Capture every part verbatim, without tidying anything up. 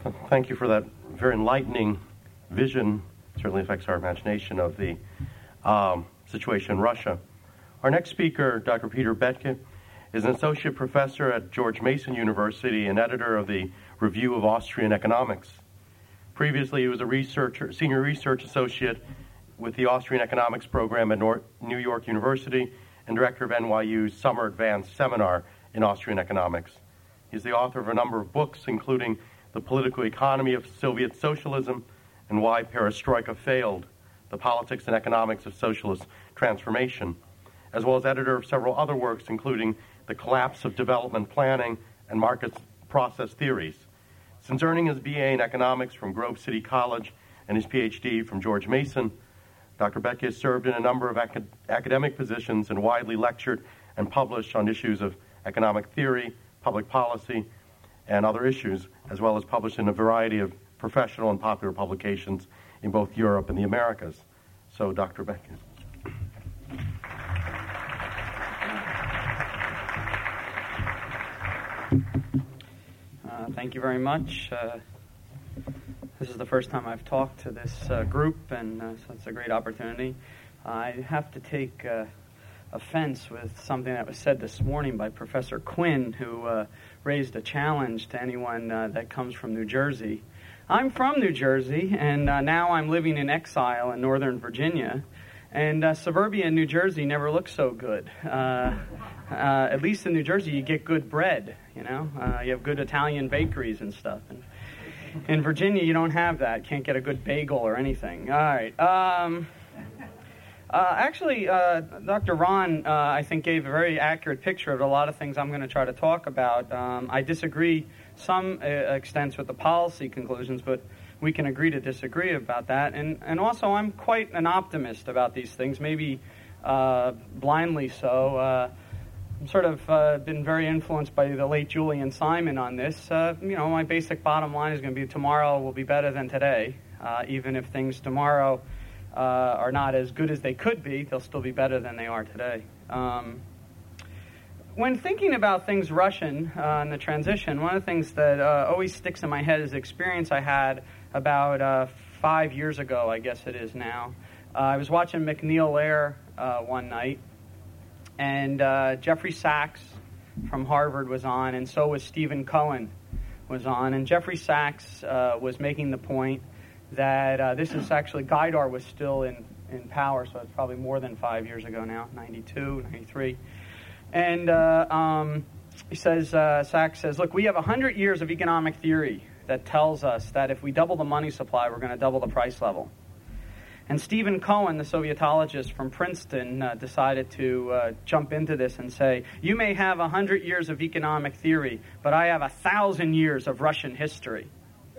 Thank you for that very enlightening vision. Certainly affects our imagination of the um, situation in Russia. Our next speaker, Doctor Peter Boettke, is an associate professor at George Mason University and editor of the Review of Austrian Economics. Previously, he was a researcher, senior research associate with the Austrian Economics program at North New York University and director of N Y U's Summer Advanced Seminar in Austrian Economics. He's the author of a number of books, including The Political Economy of Soviet Socialism and Why Perestroika Failed, The Politics and Economics of Socialist Transformation, as well as editor of several other works, including The Collapse of Development Planning and Market Process Theories. Since earning his B A in economics from Grove City College and his P H D from George Mason, Doctor Boettke has served in a number of acad- academic positions and widely lectured and published on issues of economic theory, public policy, and other issues, as well as published in a variety of professional and popular publications in both Europe and the Americas. So, Doctor Boettke. Uh, thank you very much. Uh, this is the first time I've talked to this uh, group, and uh, so it's a great opportunity. Uh, I have to take uh, offense with something that was said this morning by Professor Quinn, who uh, raised a challenge to anyone uh, that comes from New Jersey. I'm from New Jersey, and uh, now I'm living in exile in Northern Virginia, and uh, suburbia in New Jersey never looks so good. Uh, uh, at least in New Jersey, you get good bread, you know? Uh, you have good Italian bakeries and stuff. And in Virginia, you don't have that. Can't get a good bagel or anything. All right. Um... Uh, actually, uh, Doctor Ron, uh, I think, gave a very accurate picture of a lot of things I'm going to try to talk about. Um, I disagree some uh, extents with the policy conclusions, but we can agree to disagree about that. And, and also, I'm quite an optimist about these things, maybe uh, blindly so. Uh, I'm sort of uh, been very influenced by the late Julian Simon on this. Uh, you know, my basic bottom line is going to be tomorrow will be better than today, uh, even if things tomorrow Uh, are not as good as they could be, they'll still be better than they are today. Um, when thinking about things Russian uh, and the transition, one of the things that uh, always sticks in my head is the experience I had about uh, five years ago, I guess it is now. Uh, I was watching McNeil Lehrer uh, one night, and uh, Jeffrey Sachs from Harvard was on, and so was Stephen Cohen was on, and Jeffrey Sachs uh, was making the point that uh, this is actually, Gaidar was still in, in power, so it's probably more than five years ago now, ninety-two, ninety-three. And uh, um, he says, uh, Sachs says, look, we have one hundred years of economic theory that tells us that if we double the money supply, we're going to double the price level. And Stephen Cohen, the Sovietologist from Princeton, uh, decided to uh, jump into this and say, you may have one hundred years of economic theory, but I have one thousand years of Russian history.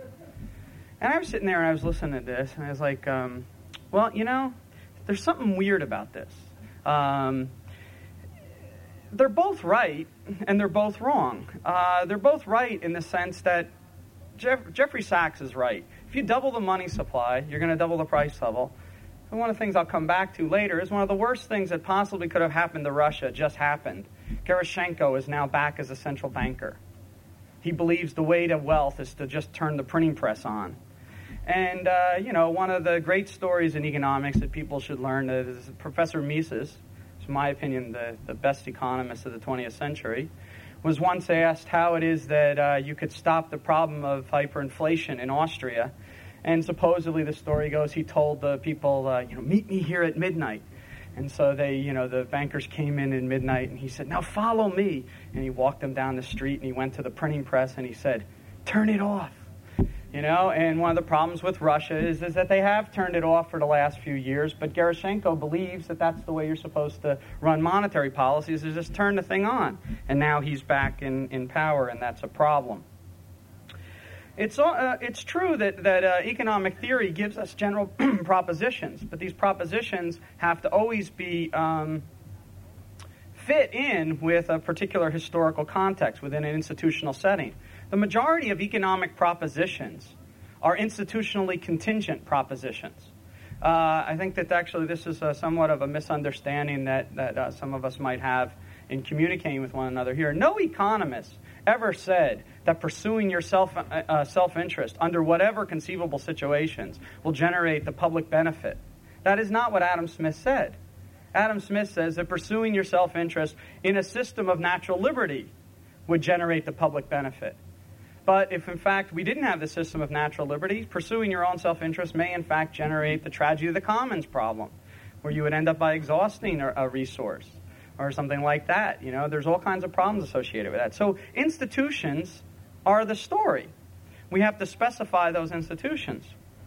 And I was sitting there and I was listening to this, and I was like, um, well, you know, there's something weird about this. Um, they're both right, and they're both wrong. Uh, they're both right in the sense that Jeff- Jeffrey Sachs is right. If you double the money supply, you're going to double the price level. And one of the things I'll come back to later is one of the worst things that possibly could have happened to Russia just happened. Gerashenko is now back as a central banker. He believes the way to wealth is to just turn the printing press on. And, uh, you know, one of the great stories in economics that people should learn is Professor Mises, in my opinion, the, the best economist of the twentieth century, was once asked how it is that uh, you could stop the problem of hyperinflation in Austria. And supposedly the story goes he told the people, uh, you know, meet me here at midnight. And so they, you know, the bankers came in at midnight, and he said, now follow me. And he walked them down the street, and he went to the printing press, and he said, turn it off. You know, and one of the problems with Russia is, is that they have turned it off for the last few years, but Gerashenko believes that that's the way you're supposed to run monetary policies, is just turn the thing on. And now he's back in, in power, and that's a problem. It's uh, it's true that, that uh, economic theory gives us general propositions, but these propositions have to always be um, fit in with a particular historical context within an institutional setting. The majority of economic propositions are institutionally contingent propositions. Uh, I think that actually this is a, somewhat of a misunderstanding that, that uh, some of us might have in communicating with one another here. No economist ever said that pursuing your self, uh, self-interest under whatever conceivable situations will generate the public benefit. That is not what Adam Smith said. Adam Smith says that pursuing your self-interest in a system of natural liberty would generate the public benefit. But if, in fact, we didn't have the system of natural liberty, pursuing your own self-interest may, in fact, generate the tragedy of the commons problem, where you would end up by exhausting a, a resource or something like that. You know, there's all kinds of problems associated with that. So institutions are the story. We have to specify those institutions.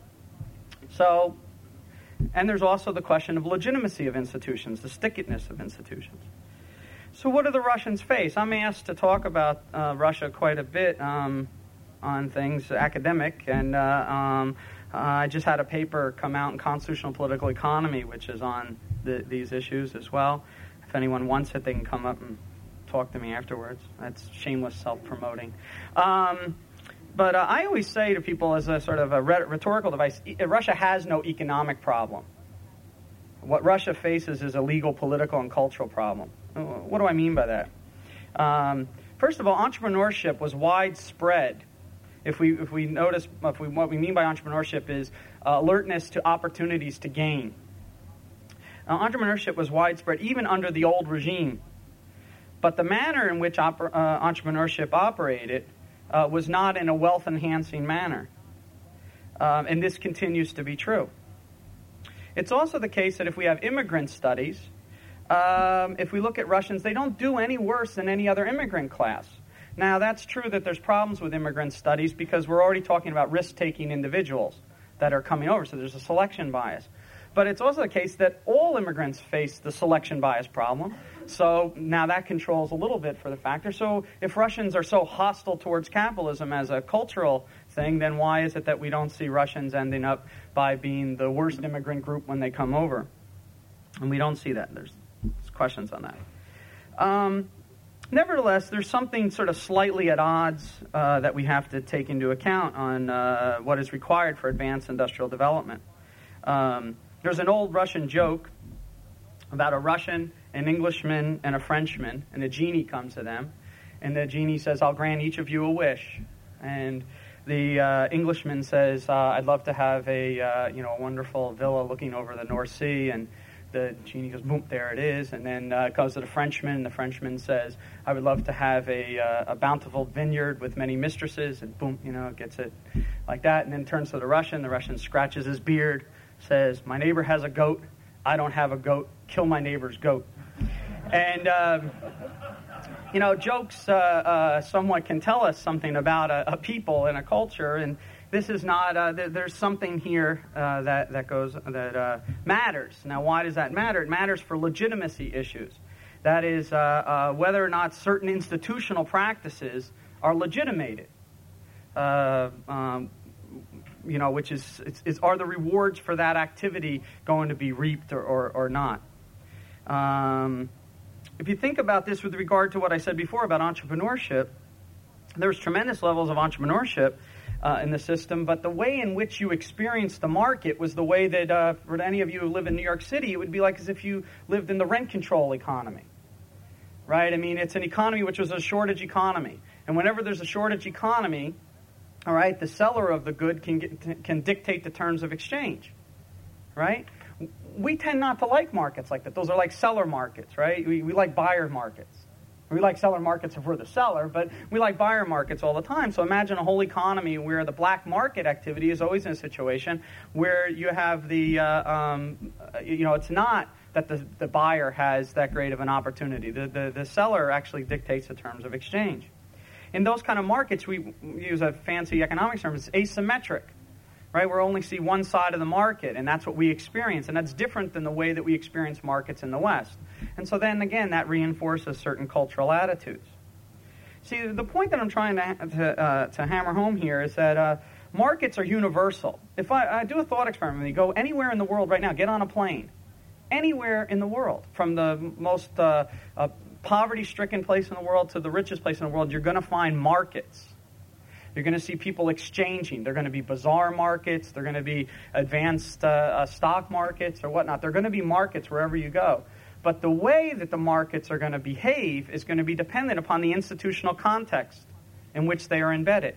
So, and there's also the question of legitimacy of institutions, the stickiness of institutions. So what do the Russians face? I'm asked to talk about uh, Russia quite a bit um, on things academic, and uh, um, uh, I just had a paper come out in Constitutional Political Economy, which is on the, these issues as well. If anyone wants it, they can come up and talk to me afterwards. That's shameless self-promoting. Um, but uh, I always say to people as a sort of a rhetorical device, e- Russia has no economic problem. What Russia faces is a legal, political, and cultural problem. What do I mean by that? Um, first of all, entrepreneurship was widespread. If we if we notice, if we, what we mean by entrepreneurship is uh, alertness to opportunities to gain. Uh, entrepreneurship was widespread even under the old regime. But the manner in which oper- uh, entrepreneurship operated uh, was not in a wealth-enhancing manner. Um, and this continues to be true. It's also the case that if we have immigrant studies, um, if we look at Russians, they don't do any worse than any other immigrant class. Now, that's true that there's problems with immigrant studies because we're already talking about risk-taking individuals that are coming over, so there's a selection bias. But it's also the case that all immigrants face the selection bias problem. So now that controls a little bit for the factor. So if Russians are so hostile towards capitalism as a cultural thing, then why is it that we don't see Russians ending up by being the worst immigrant group when they come over? And we don't see that. There's, there's questions on that. Um, nevertheless, there's something sort of slightly at odds uh, that we have to take into account on uh, what is required for advanced industrial development. Um, There's an old Russian joke about a Russian, an Englishman, and a Frenchman, and a genie comes to them, and the genie says, "I'll grant each of you a wish." And the uh, Englishman says, uh, "I'd love to have a uh, you know a wonderful villa looking over the North Sea." And the genie goes, "Boom, there it is." And then uh, goes to the Frenchman, and the Frenchman says, "I would love to have a uh, a bountiful vineyard with many mistresses." And boom, you know, gets it like that. And then turns to the Russian. The Russian scratches his beard, says, "My neighbor has a goat. I don't have a goat. Kill my neighbor's goat." And, um, you know, jokes uh, uh, somewhat can tell us something about a, a people and a culture. And this is not, uh, th- there's something here uh, that, that goes, that uh, matters. Now, why does that matter? It matters for legitimacy issues. That is, uh, uh, whether or not certain institutional practices are legitimated. Uh, um, You know, which is, it's, it's, are the rewards for that activity going to be reaped or, or, or not? Um, if you think about this with regard to what I said before about entrepreneurship, there's tremendous levels of entrepreneurship uh, in the system, but the way in which you experience the market was the way that, uh, for any of you who live in New York City, it would be like as if you lived in the rent control economy, right? I mean, it's an economy which was a shortage economy. And whenever there's a shortage economy, all right, the seller of the good can get, can dictate the terms of exchange, right? We tend not to like markets like that. Those are like seller markets, right? We, we like buyer markets. We like seller markets if we're the seller, but we like buyer markets all the time. So imagine a whole economy where the black market activity is always in a situation where you have the, uh, um, you know, it's not that the, the buyer has that great of an opportunity. The, the, the seller actually dictates the terms of exchange. In those kind of markets, we use a fancy economics term, it's asymmetric, right? We only see one side of the market, and that's what we experience, and that's different than the way that we experience markets in the West. And so then, again, that reinforces certain cultural attitudes. See, the point that I'm trying to, to, uh, to hammer home here is that uh, markets are universal. If I, I do a thought experiment, you go anywhere in the world right now, get on a plane, anywhere in the world, from the most uh, uh, poverty-stricken place in the world to the richest place in the world, you're going to find markets. You're going to see people exchanging. They're going to be bazaar markets. They're going to be advanced uh, uh, stock markets or whatnot. They're going to be markets wherever you go. But the way that the markets are going to behave is going to be dependent upon the institutional context in which they are embedded.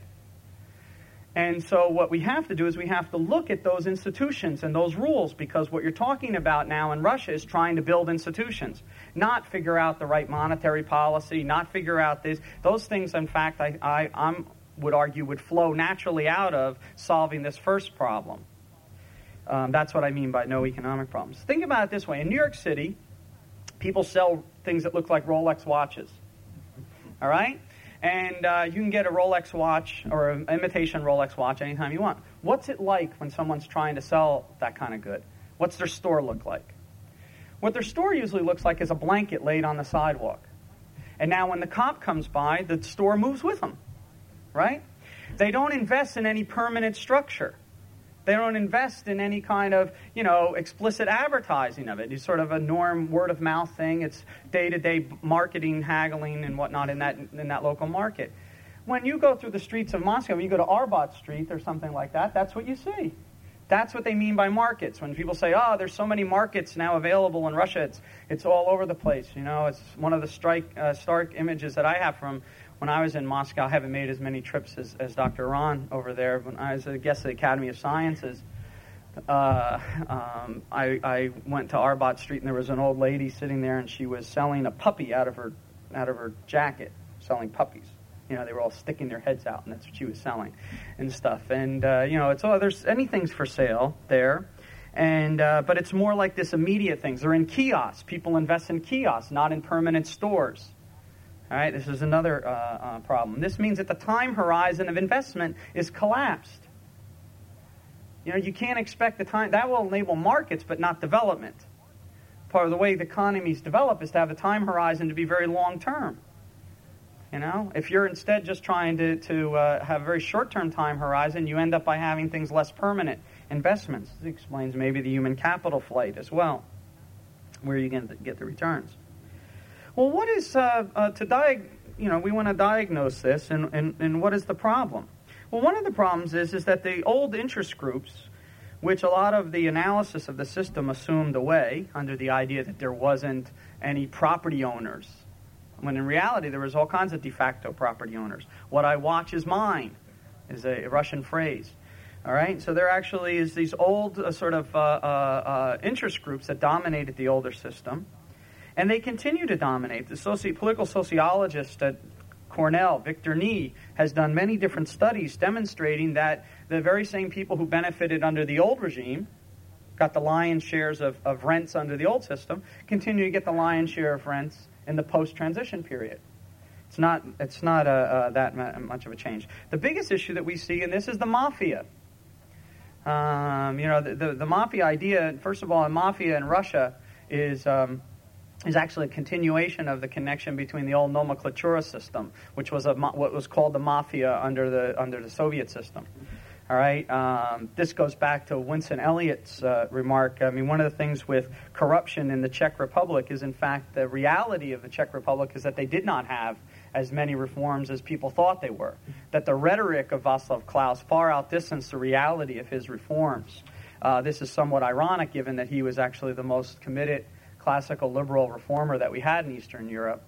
And so what we have to do is we have to look at those institutions and those rules, because what you're talking about now in Russia is trying to build institutions, not figure out the right monetary policy, not figure out this. Those things, in fact, I, I I'm, would argue would flow naturally out of solving this first problem. Um, that's what I mean by no economic problems. Think about it this way. In New York City, people sell things that look like Rolex watches. All right? And uh, you can get a Rolex watch or an imitation Rolex watch anytime you want. What's it like when someone's trying to sell that kind of good? What's their store look like? What their store usually looks like is a blanket laid on the sidewalk. And now when the cop comes by, the store moves with them, right? They don't invest in any permanent structure. They don't invest in any kind of, you know, explicit advertising of it. It's sort of a norm word-of-mouth thing. It's day-to-day marketing, haggling, and whatnot in that in that local market. When you go through the streets of Moscow, when you go to Arbat Street or something like that, that's what you see. That's what they mean by markets. When people say, oh, there's so many markets now available in Russia, it's it's all over the place. You know, it's one of the strike, uh, stark images that I have from when I was in Moscow. I haven't made as many trips as, as Doctor Ron over there. When I was a guest of the Academy of Sciences, uh, um, I, I went to Arbat Street, and there was an old lady sitting there, and she was selling a puppy out of her out of her jacket, selling puppies. You know, they were all sticking their heads out, and that's what she was selling and stuff. And, uh, you know, it's oh, there's anything's for sale there. And uh, but it's more like this immediate things. They're in kiosks. People invest in kiosks, not in permanent stores. All right, this is another uh, uh, problem. This means that the time horizon of investment is collapsed. You know, you can't expect the time. That will enable markets, but not development. Part of the way the economies develop is to have the time horizon to be very long term. You know, if you're instead just trying to, to uh, have a very short-term time horizon, you end up by having things less permanent investments. This explains maybe the human capital flight as well, where you get get the returns. Well, what is, uh, uh, to diag- you know, we want to diagnose this, and, and, and what is the problem? Well, one of the problems is, is that the old interest groups, which a lot of the analysis of the system assumed away under the idea that there wasn't any property owners, when in reality there was all kinds of de facto property owners. What I watch is mine is a Russian phrase. All right, so there actually is these old uh, sort of uh, uh, uh, interest groups that dominated the older system, and they continue to dominate. The soci- political sociologist at Cornell, Victor Nee, has done many different studies demonstrating that the very same people who benefited under the old regime, got the lion's shares of, of rents under the old system, continue to get the lion's share of rents in the post-transition period. It's not it's not uh, uh, that much of a change. The biggest issue that we see in this is the mafia. Um, you know, the, the, the mafia idea, first of all, a mafia in Russia is um, is actually a continuation of the connection between the old nomenklatura system, which was a, what was called the mafia under the under the Soviet system. All right, um, this goes back to Winston Elliott's uh, remark. I mean, one of the things with corruption in the Czech Republic is, in fact, the reality of the Czech Republic is that they did not have as many reforms as people thought they were. That the rhetoric of Václav Klaus far outdistanced the reality of his reforms. Uh, this is somewhat ironic, given that he was actually the most committed classical liberal reformer that we had in Eastern Europe.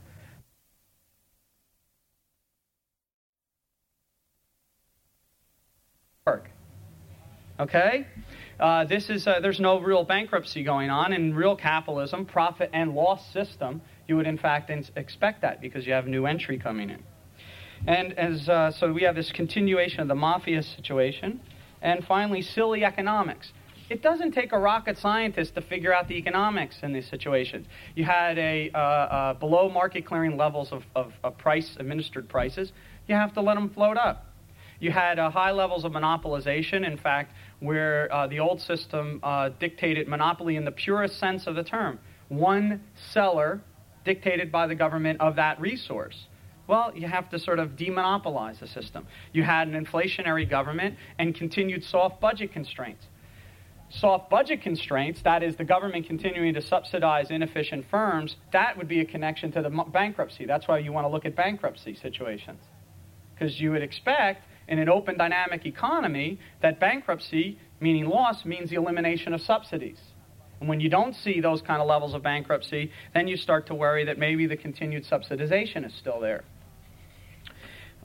Okay? Uh, this is, uh, there's no real bankruptcy going on. In real capitalism, profit and loss system, you would in fact in- expect that because you have new entry coming in. And as uh, so we have this continuation of the mafia situation. And finally, silly economics. It doesn't take a rocket scientist to figure out the economics in these situations. You had a uh, uh, below market clearing levels of, of, of price, administered prices. You have to let them float up. You had uh, high levels of monopolization, in fact, where uh, the old system uh, dictated monopoly in the purest sense of the term. One seller dictated by the government of that resource. Well, you have to sort of demonopolize the system. You had an inflationary government and continued soft budget constraints. Soft budget constraints, that is the government continuing to subsidize inefficient firms, that would be a connection to the bankruptcy. That's why you want to look at bankruptcy situations. Because you would expect in an open dynamic economy that bankruptcy, meaning loss, means the elimination of subsidies. And when you don't see those kind of levels of bankruptcy, then you start to worry that maybe the continued subsidization is still there.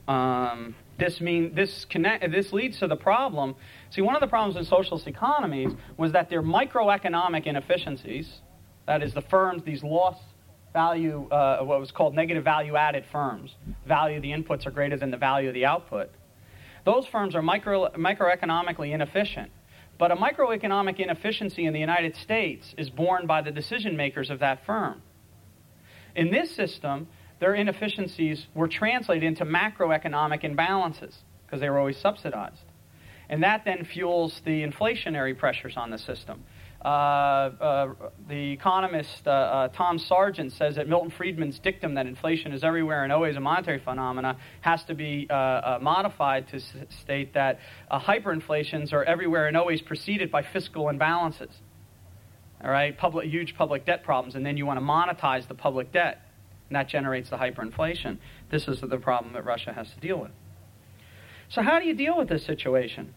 Um, this mean this connect this leads to the problem. See, one of the problems in socialist economies was that their microeconomic inefficiencies, that is, the firms, these loss value, uh, what was called negative value-added firms, value of the inputs are greater than the value of the output. Those firms are micro microeconomically inefficient. But a microeconomic inefficiency in the United States is borne by the decision makers of that firm. In this system, their inefficiencies were translated into macroeconomic imbalances because they were always subsidized. And that then fuels the inflationary pressures on the system. Uh, uh, the economist uh, uh, Tom Sargent says that Milton Friedman's dictum that inflation is everywhere and always a monetary phenomena has to be uh, uh, modified to s- state that uh, hyperinflations are everywhere and always preceded by fiscal imbalances. All right, public, huge public debt problems, and then you want to monetize the public debt, and that generates the hyperinflation. This is the problem that Russia has to deal with. So how do you deal with this situation?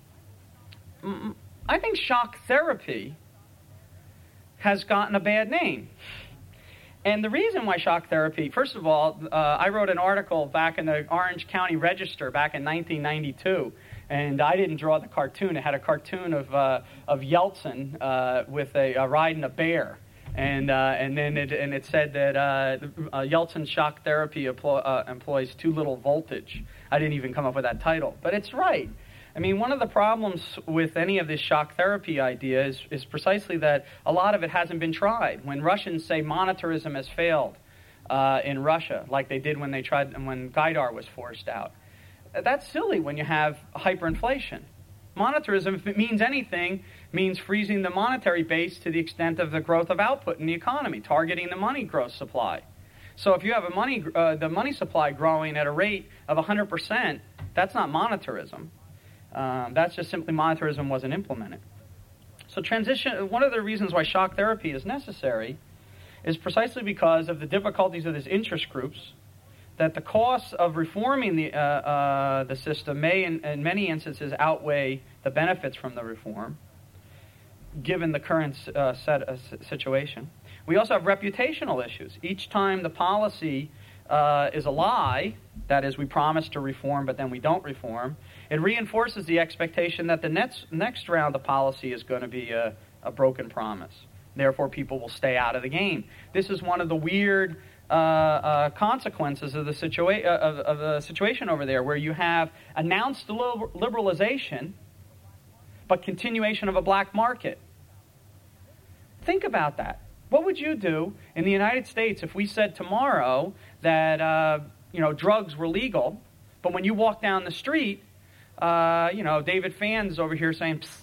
I think shock therapy has gotten a bad name. And the reason why shock therapy, first of all, uh, I wrote an article back in the Orange County Register back in nineteen ninety-two, and I didn't draw the cartoon. It had a cartoon of uh, of Yeltsin uh, with a, a riding a bear. And uh, and then it and it said that uh, uh, Yeltsin shock therapy employ, uh, employs too little voltage. I didn't even come up with that title, but it's right. I mean, one of the problems with any of this shock therapy idea is, is precisely that a lot of it hasn't been tried. When Russians say monetarism has failed uh, in Russia, like they did when they tried when Gaidar was forced out, that's silly when you have hyperinflation. Monetarism, if it means anything, means freezing the monetary base to the extent of the growth of output in the economy, targeting the money growth supply. So if you have a money, uh, the money supply growing at a rate of one hundred percent, that's not monetarism. Um, that's just simply monetarism wasn't implemented. So transition, one of the reasons why shock therapy is necessary is precisely because of the difficulties of these interest groups, that the costs of reforming the, uh, uh, the system may, in, in many instances, outweigh the benefits from the reform, given the current uh, set, uh, situation. We also have reputational issues. Each time the policy uh, is a lie, that is, we promise to reform, but then we don't reform, it reinforces the expectation that the next, next round of policy is going to be a, a broken promise. Therefore, people will stay out of the game. This is one of the weird uh, uh, consequences of the, situa- of, of the situation over there, where you have announced liberalization, but continuation of a black market. Think about that. What would you do in the United States if we said tomorrow that uh, you know drugs were legal, but when you walk down the street, uh, you know David Fann's over here saying, psst,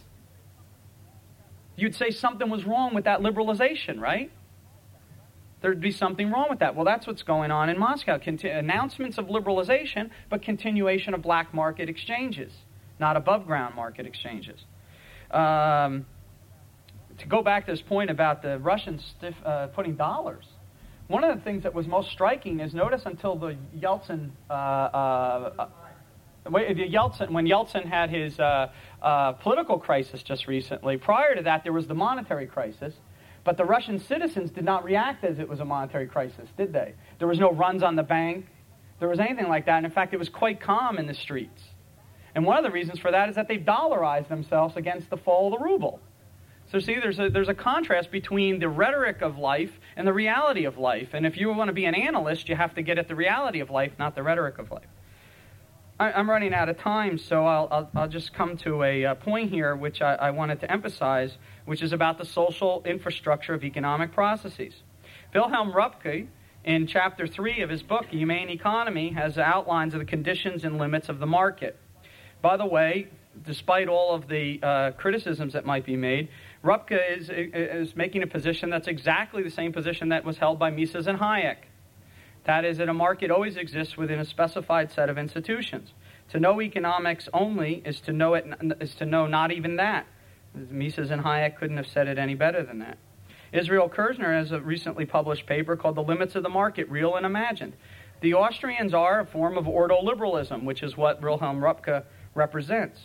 you'd say something was wrong with that liberalization, right? There'd be something wrong with that. Well, that's what's going on in Moscow. Conti- announcements of liberalization, but continuation of black market exchanges, not above ground market exchanges. Um, to go back to this point about the Russians stiff, uh, putting dollars, one of the things that was most striking is notice until the Yeltsin, uh, uh, uh, Yeltsin when Yeltsin had his uh, uh, political crisis just recently, prior to that there was the monetary crisis, but the Russian citizens did not react as it was a monetary crisis, did they? There was no runs on the bank, there was anything like that, and in fact it was quite calm in the streets. And one of the reasons for that is that they've dollarized themselves against the fall of the ruble. So see, there's a, there's a contrast between the rhetoric of life and the reality of life. And if you want to be an analyst, you have to get at the reality of life, not the rhetoric of life. I, I'm running out of time, so I'll, I'll, I'll just come to a, a point here which I, I wanted to emphasize, which is about the social infrastructure of economic processes. Wilhelm Röpke, in chapter three of his book, Humane Economy, has outlines of the conditions and limits of the market. By the way, despite all of the uh, criticisms that might be made, Röpke is, is making a position that's exactly the same position that was held by Mises and Hayek. That is, that a market always exists within a specified set of institutions. To know economics only is to know it is to know not even that. Mises and Hayek couldn't have said it any better than that. Israel Kirzner has a recently published paper called The Limits of the Market, Real and Imagined. The Austrians are a form of ordoliberalism, which is what Wilhelm Röpke represents.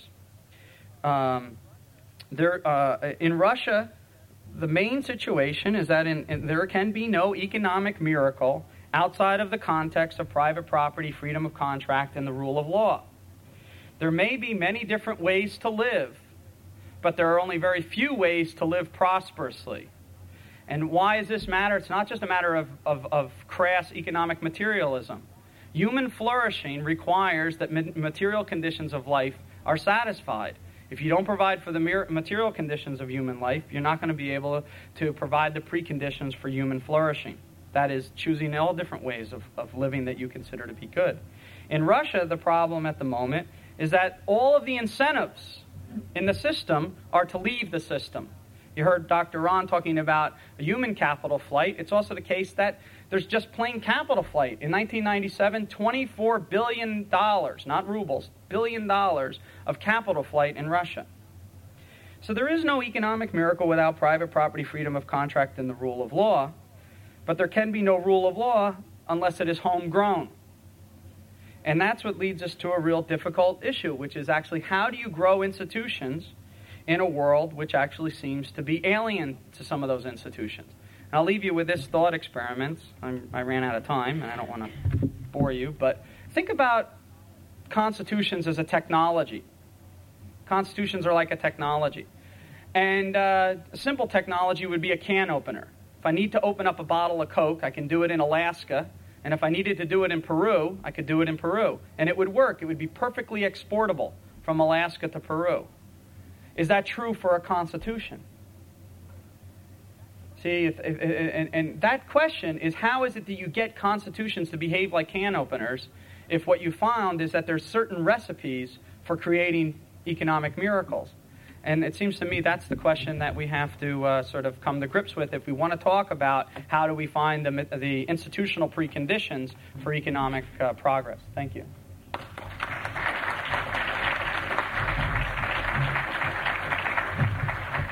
Um, there, uh, in Russia, the main situation is that in, in, there can be no economic miracle outside of the context of private property, freedom of contract, and the rule of law. There may be many different ways to live, but there are only very few ways to live prosperously. And why does this matter? It's not just a matter of, of, of crass economic materialism. Human flourishing requires that material conditions of life are satisfied. If you don't provide for the material conditions of human life, you're not going to be able to provide the preconditions for human flourishing. That is, choosing all different ways of, of living that you consider to be good. In Russia, the problem at the moment is that all of the incentives in the system are to leave the system. You heard Doctor Ron talking about a human capital flight. It's also the case that there's just plain capital flight. In nineteen ninety-seven, twenty-four billion dollars, not rubles, billion dollars of capital flight in Russia. So there is no economic miracle without private property, freedom of contract, and the rule of law. But there can be no rule of law unless it is homegrown. And that's what leads us to a real difficult issue, which is actually how do you grow institutions in a world which actually seems to be alien to some of those institutions. And I'll leave you with this thought experiment. I'm, I ran out of time, and I don't want to bore you, but think about constitutions as a technology. Constitutions are like a technology. And uh, a simple technology would be a can opener. If I need to open up a bottle of Coke, I can do it in Alaska. And if I needed to do it in Peru, I could do it in Peru. And it would work. It would be perfectly exportable from Alaska to Peru. Is that true for a constitution? See, if, if, and, and that question is, how is it that you get constitutions to behave like can openers if what you found is that there's certain recipes for creating economic miracles? And it seems to me that's the question that we have to uh, sort of come to grips with if we want to talk about how do we find the, the institutional preconditions for economic uh, progress. Thank you.